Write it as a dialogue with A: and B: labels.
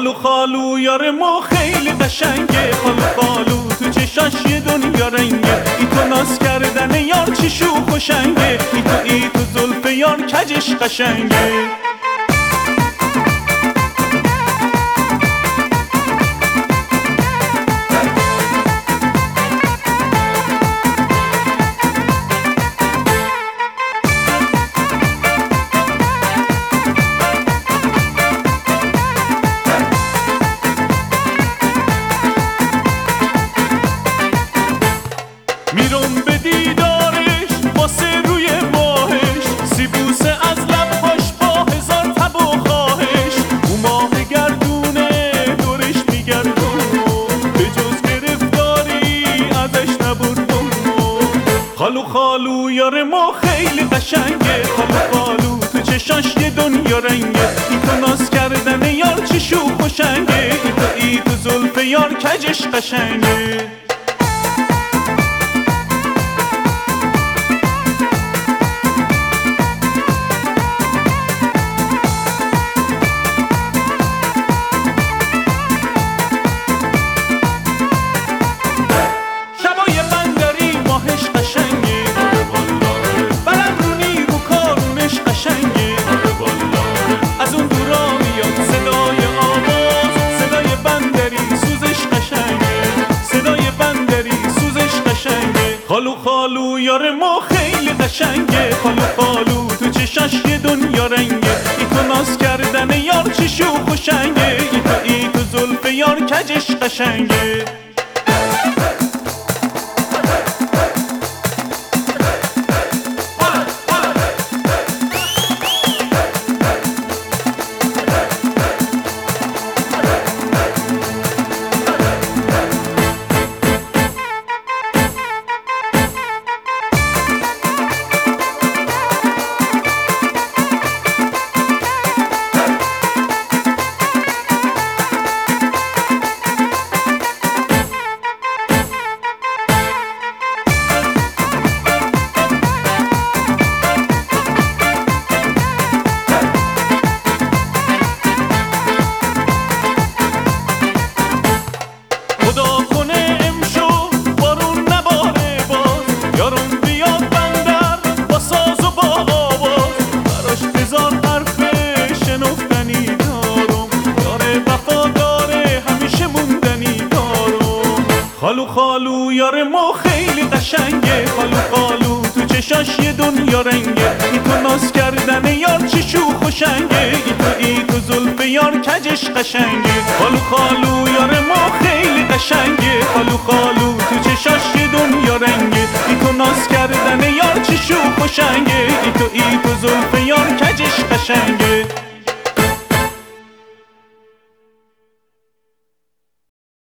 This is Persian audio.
A: خالو خالو یار ما خیلی قشنگه، خالو خالو تو چشاش یه دنیا رنگه. ای تو ناز کردن یار چی شوخ و شنگه، ای تو زلف یار کجش قشنگه. میرم به دیدارش واسه روی ماهش، سیبوسه از لبهاش با هزار تب و خواهش. او ماه گردونه دورش میگردم، به جز گرفتاری ازش نبردم. خالو خالو یار ما خیلی قشنگه، خالو خالو تو چشاش یه دنیا رنگه. ای تو ناز کردن یار چی شوخ و شنگه، ای تو زلف یار کجش قشنگه. خالو خالو یار ما خیلی قشنگه، خالو خالو تو چشاش یه دنیا رنگه. ای تو ناز کردن یار چی شوخ و شنگه، ای تو زلف یار کجش قشنگه. خالو خالو یار ما خیلی قشنگه، خالو خالو تو چشاش یه دنیا رنگه. ای تو ناز کردن یار چی شوخ و شنگه، ای تو زلف یار کجش قشنگه. خالو خالو یار ما خیلی قشنگه، خالو خالو تو چشاش یه دنیا رنگه. ای تو ناز کردن یار چی شوخ و شنگه، ای تو زلف یار کجش قشنگه.